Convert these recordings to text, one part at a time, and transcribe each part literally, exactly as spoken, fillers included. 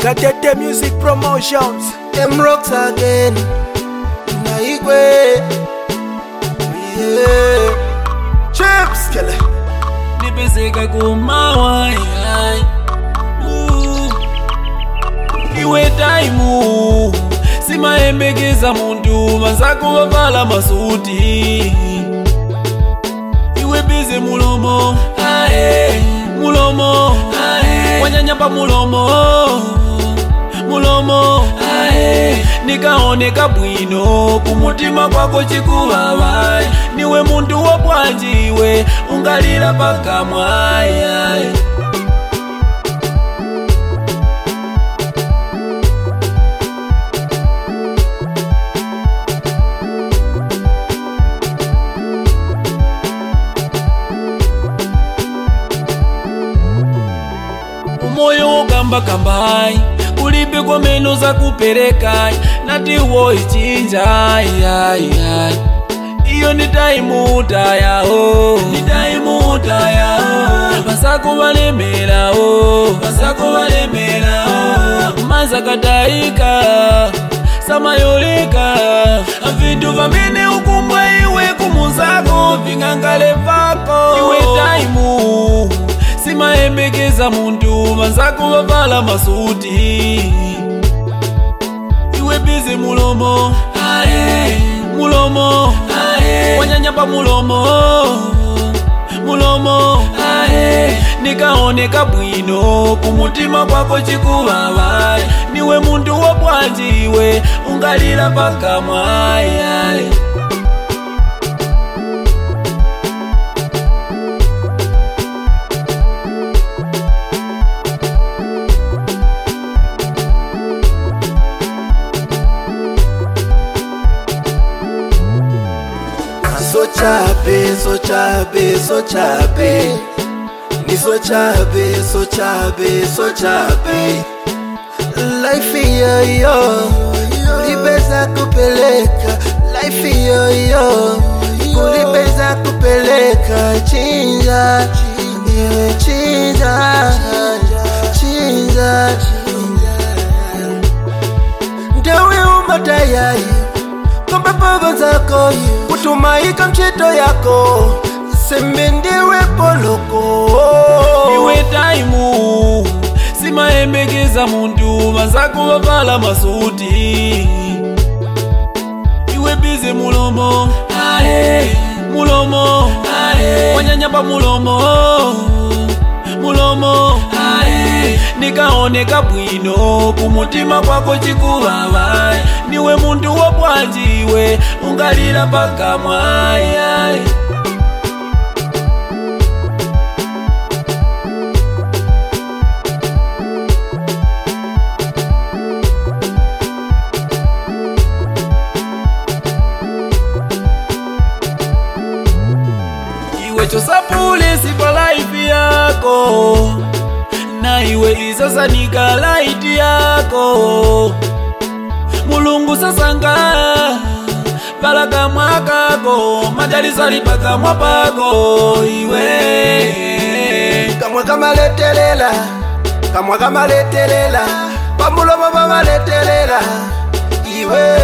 Gatete Music Promotions. Them rocks again. Naigwe. Yeah. Chips, kele. Nipeseka kumawai. Iwe taimu sima embegeza muntu manzako wavala masuti. Iwe bize mulomo ae mulomo ae wanyanyamba mulomo mulomo ae nikaoneka bwino kumutima kwako chikuwawa. Niwe muntu wopwanjiwe ungalira pakamwa ae. Moyo ugamba kambai ulipe kwa meno za kupeleka nati wo ichinja iyo ni taimu utayao ni taimu utayao basako balemera o basako balemera o manza kataika samayoleka vintu vamene ukumbwa iwe kumuzako vingangale vako. Iwe taimu sima embegeza muntu manzako wavala masuti. Iwe bize mulomo ae mulomo ae wanyanyamba mulomo mulomo ae nikaoneka bwino kumutima kwako chikuwawa. Niwe muntu wopwanjiwe ungalira pakamwa ae. So chape, so chape, so chape. Ni so chape, so chape, so chape. Life yo yo, ulipeza kupeleka. Life yo yo, ulipeza kupeleka. Chinja, iwe chinja, chinja. Ndewe umatayari kombe pogo zako kutumaika mchito yako sembendewe poloko. Iwe taimu sima embegeza muntu manzako wavala masuti. Iwe bize mulomo ae mulomo ae wanyanyamba mulomo mulomo ae nikaoneka bwino kumutima kwako chikuwawa. Niwe muntu wopwanjiwe ungalira pakamwa ae. Iwe chosapule sipa life yako na iwe isasa nika light yako. Mulungu sasanga balaka mwakako majalisali paka mwapako. Iwe kamwa kamaletelela kamwa kamaletelela pamulomo bamaletelela. Iwe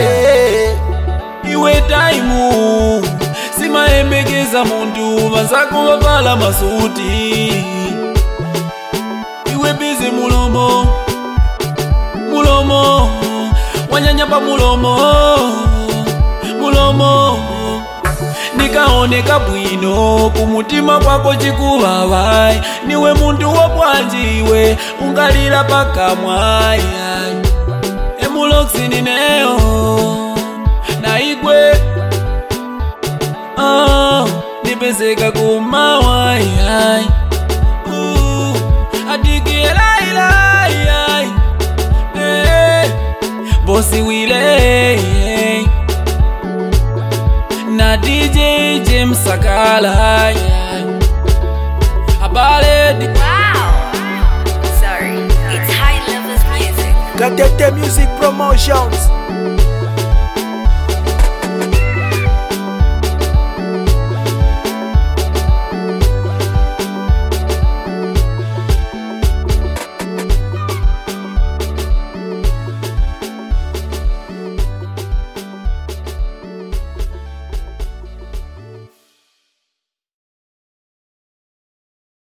iwe taimu sima embegeza muntu manzako wavala masuti. Iwe bize mulomo mulomo wanyanyamba mulomo mulomo nikaoneka bwino kumutima kwako chikuwawa. Niwe muntu wopwanjiwe ungalira pakamwa ae. Emuloxini neo naigwe oh nipeseka kumawai ai uh adiki lai lai ai eh bosi wile na D J James Sakala abale di. Wow. Sorry, it's High Levels Music. Gatete Music Promotions.